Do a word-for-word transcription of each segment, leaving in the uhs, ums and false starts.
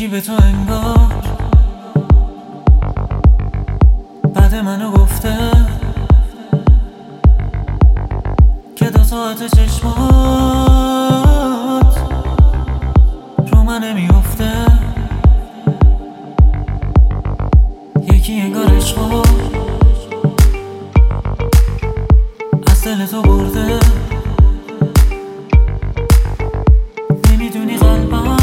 یکی به تو انگار بعد منو گفته که دو ساعت چشمات رو من نمیافته. یکی انگار عشقو از دل تو برده. نمیدونی قلبم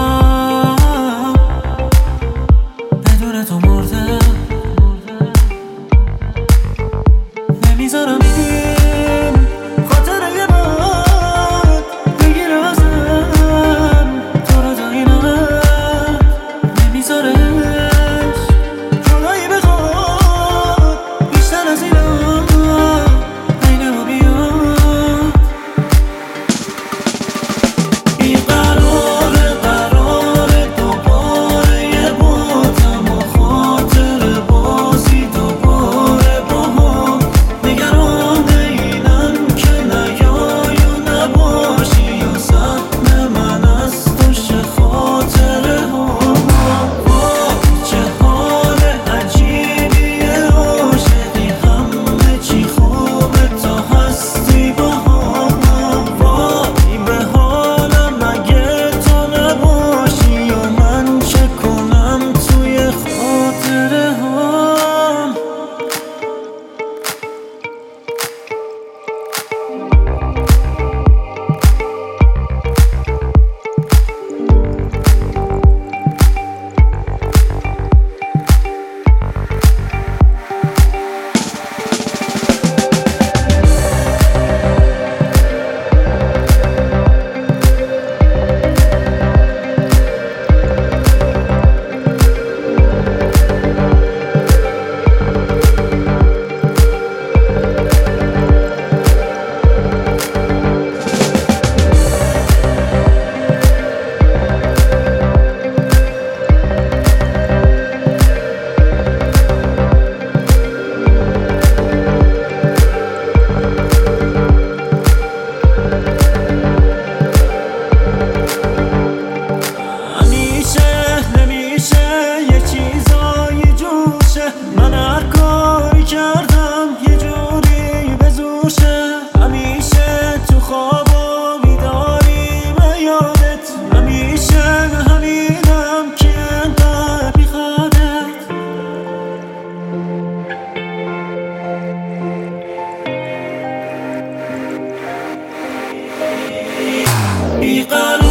بدون تو مرده. نمیذارم این خاطره یه باد بگیره ازم تو رو تا این حد. نمیذارش جدایی بخواد بیشتر از اینا بین ما بیاد. این قراره قراره دوباره یه بادم و خاطر بازی دوباره با هم. نگران اینم که نیای و نباشی یا سهم من از تو شه خاطره هم. چه حال عجیبیه عاشقی، همه چی خوبه تا هستی با هم. وای به حالم اگه تو نباشی یا من چه کنم توی خاطره هم. من هر کاری کردم یه جوری به زور شه. همیشه تو خواب و بیداری به یادت، همیشه همینم که انقدر بیخوادت. بیقرار